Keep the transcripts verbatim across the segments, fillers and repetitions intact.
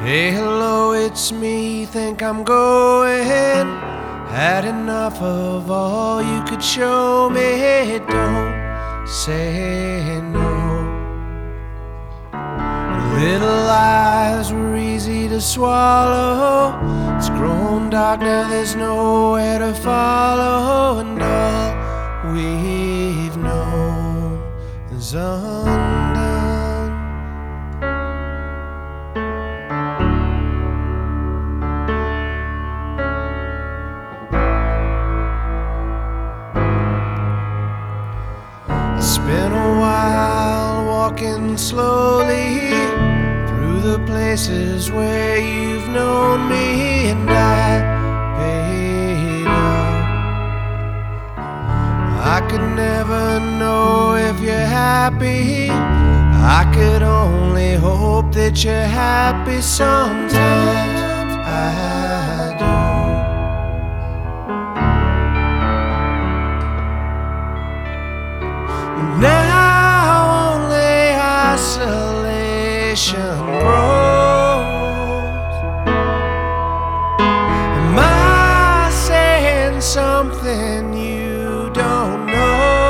Hey, hello, it's me, think I'm going. Had enough of all you could show me. Don't say no. Little lies were easy to swallow. It's grown dark now, there's nowhere to follow. And all we've known is undone. It's been a while walking slowly through the places where you've known me, and I paid up. I could never know if you're happy. I could only hope that you're happy. Sometimes I do. Now only isolation grows. Am I saying something you don't know?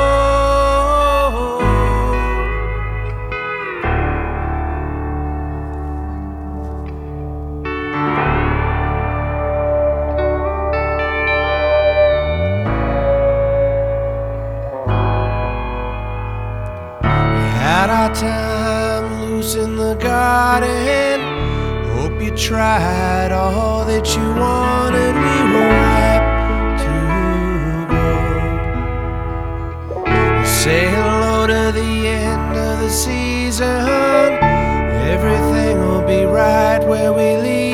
Had our time loose in the garden. Hope you tried all that you wanted. We were ripe to go. Say hello to the end of the season. Everything will be right where we leave.